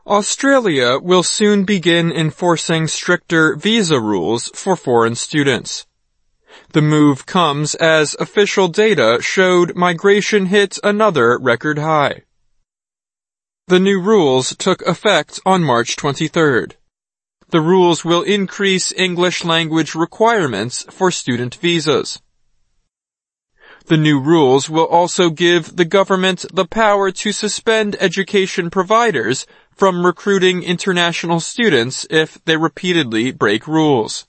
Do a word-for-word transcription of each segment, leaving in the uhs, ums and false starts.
Australia will soon begin enforcing stricter visa rules for foreign students. The move comes as official data showed migration hit another record high. The new rules took effect on March twenty-third. The rules will increase English language requirements for student visas. The new rules will also give the government the power to suspend education providers from recruiting international students if they repeatedly break rules.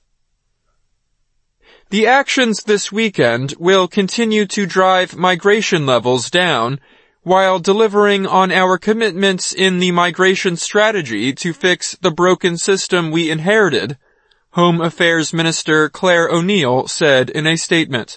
The actions this weekend will continue to drive migration levels down while delivering on our commitments in the migration strategy to fix the broken system we inherited, Home Affairs Minister Claire O'Neill said in a statement.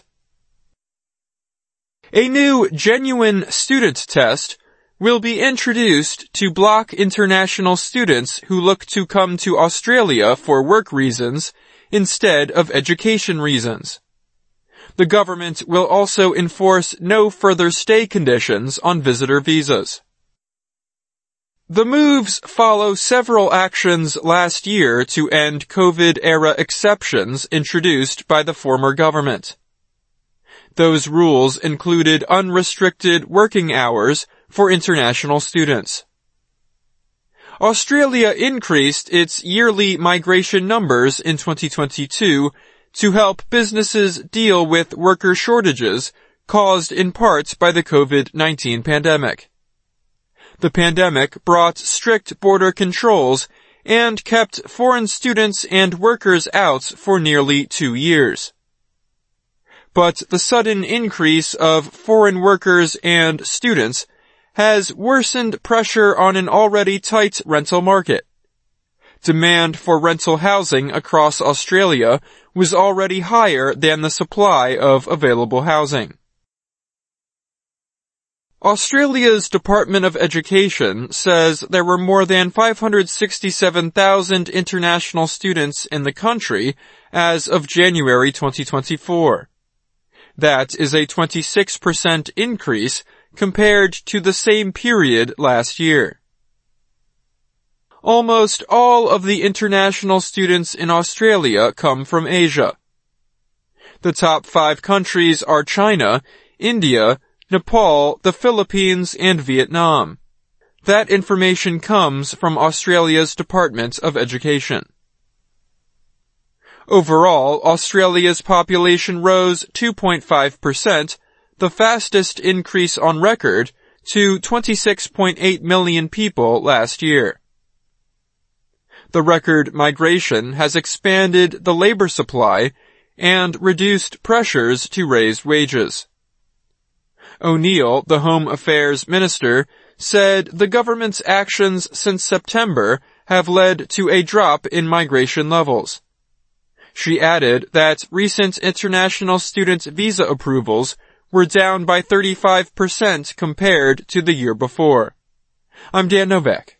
A new genuine student test will be introduced to block international students who look to come to Australia for work reasons instead of education reasons. The government will also enforce no further stay conditions on visitor visas. The moves follow several actions last year to end COVID-era exceptions introduced by the former government. Those rules included unrestricted working hours for international students. Australia increased its yearly migration numbers in twenty twenty-two to help businesses deal with worker shortages caused in part by the COVID nineteen pandemic. The pandemic brought strict border controls and kept foreign students and workers out for nearly two years. But the sudden increase of foreign workers and students has worsened pressure on an already tight rental market. Demand for rental housing across Australia was already higher than the supply of available housing. Australia's Department of Education says there were more than five hundred sixty-seven thousand international students in the country as of January twenty twenty-four. That is a twenty-six percent increase compared to the same period last year. Almost all of the international students in Australia come from Asia. The top five countries are China, India, Nepal, the Philippines, and Vietnam. That information comes from Australia's Department of Education. Overall, Australia's population rose two point five percent, the fastest increase on record, to twenty-six point eight million people last year. The record migration has expanded the labor supply and reduced pressures to raise wages. O'Neill, the Home Affairs Minister, said the government's actions since September have led to a drop in migration levels. She added that recent international student visa approvals were down by thirty-five percent compared to the year before. I'm Dan Novak.